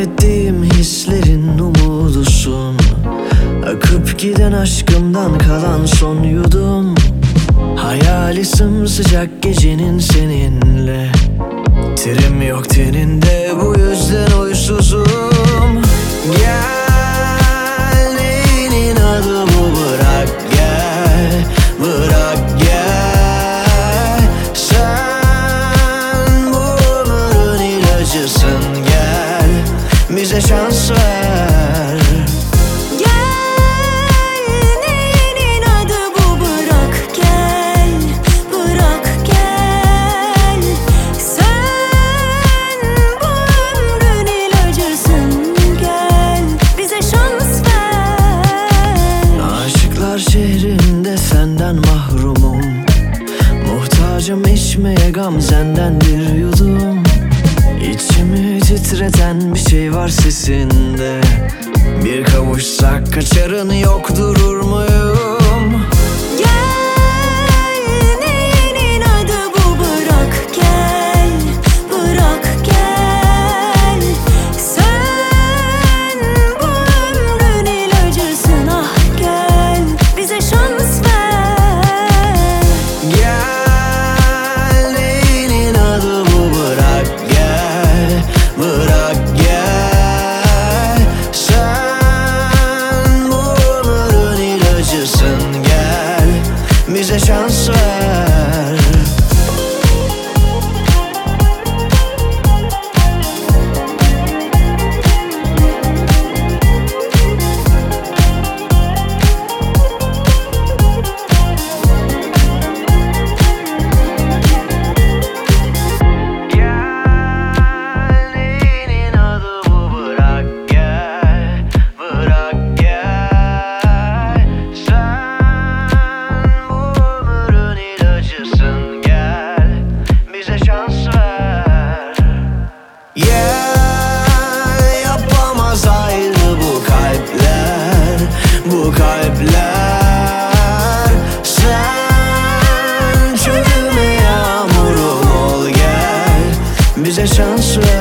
Kaybettiğim hislerin umudusun. Akıp giden aşkımdan kalan son yudum. Hayali sımsıcak gecenin seninle. Terim yok teninde, bu yüzden uysuzum. Gel, neyin adı bu, bırak gel, bırak gel. Sen bu ömrün ilacısın, gel bize şans ver. Şehrinde senden mahrumum. Muhtacım içmeye gamzenden bir yudum. İçimi titreten bir şey var sesinde. Bir kavuşsak kaçarın yok, durur muyum? Bize şans ver. Yapamaz ayrı bu kalpler, bu kalpler. Sen çölüme yağmurum ol, gel bize şans ver.